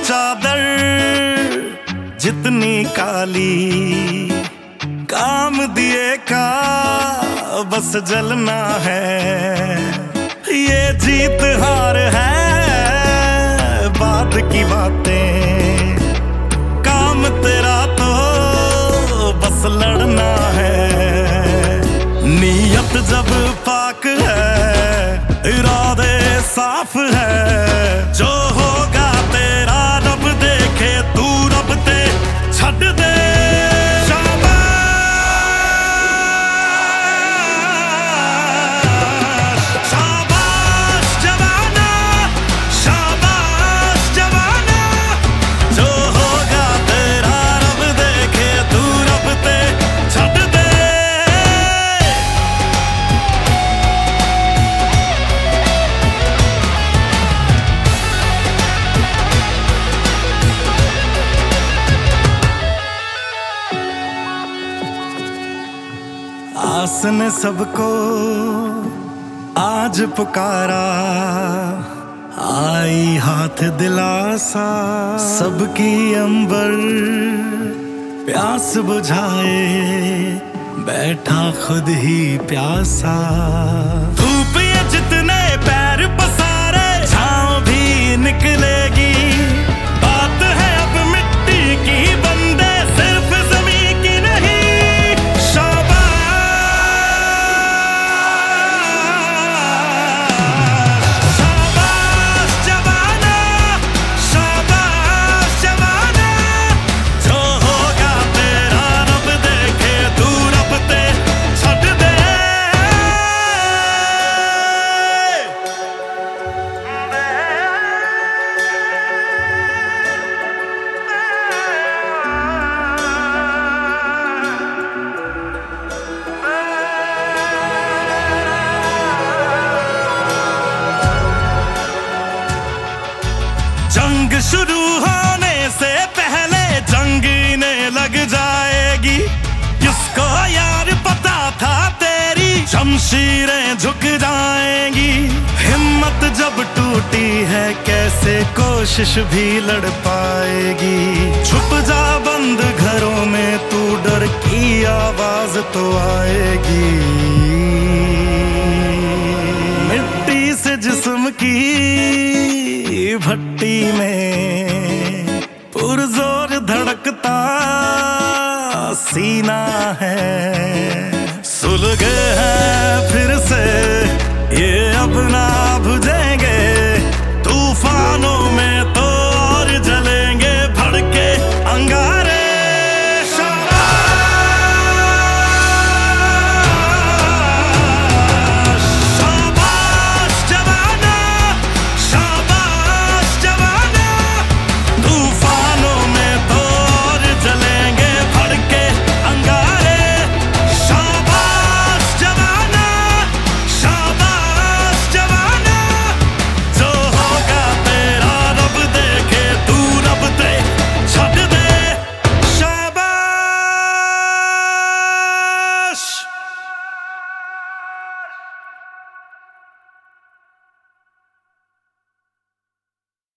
चादर जितनी काली, काम दिए का बस जलना है। ये जीत हार है बाद की बातें, काम तेरा तो बस लड़ना है। नीयत जब पाक है, इरादे साफ है, जो होगा तेरा रब देखे, तू रब ते छड़ दे। आस ने सबको आज पुकारा, आई हाथ दिलासा सबकी अंबर, प्यास बुझाए बैठा खुद ही प्यासा। धूप ये जितने पैर पसारे, छाँव भी निकलेगी। बात है अब मिट्टी की बंदे, सिर्फ ज़मीं की नहीं। जंग शुरू होने से पहले जंग इन्हें लग जाएगी। किसको यार पता था तेरी शमशीरें झुक जाएंगी। हिम्मत जब टूटी है कैसे कोशिश भी लड़ पाएगी। छुप जा बंद घरों में, तू डर की आवाज तो आएगी। मिट्टी से जिस्म की भट्टी में पुरजोर धड़कता सीना है। सुलगे हैं फिर से ये अब ना बुझेंगे तूफानों